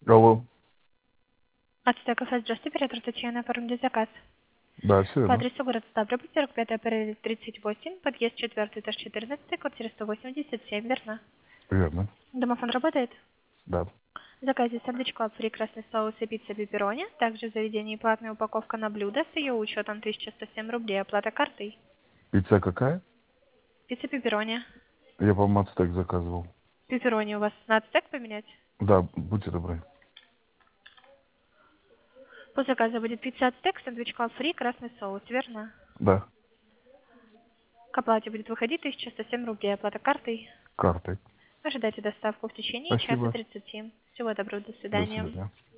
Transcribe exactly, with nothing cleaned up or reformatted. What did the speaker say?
Алло. Ацтек кафе, здравствуйте, оператор Татьяна, оформили заказ. Да, все По верно. адресу город Ставрополь, сорок пятая апреля тридцать восемь, подъезд четвертый, этаж четырнадцатый, квартира сто восемьдесят семь, верно? Верно. Домофон работает? Да. В заказе сэндвич клаб, прекрасный соус и пицца пепперони. Также в заведении платная упаковка на блюдо с ее учетом тысяча сто семь рублей, оплата картой. Пицца какая? Пицца пепперони. Я, по-моему, ацтек заказывал. Пепперони у вас на ацтек поменять? Да, будьте добры. По заказу будет пицца ацтек, сэндвич клаб фри, красный соус, верно? Да. К оплате будет выходить тысяча сто семь рублей, оплата картой. Картой. Ожидайте доставку в течение часа Спасибо. тридцати. Всего доброго, до До свидания. свидания.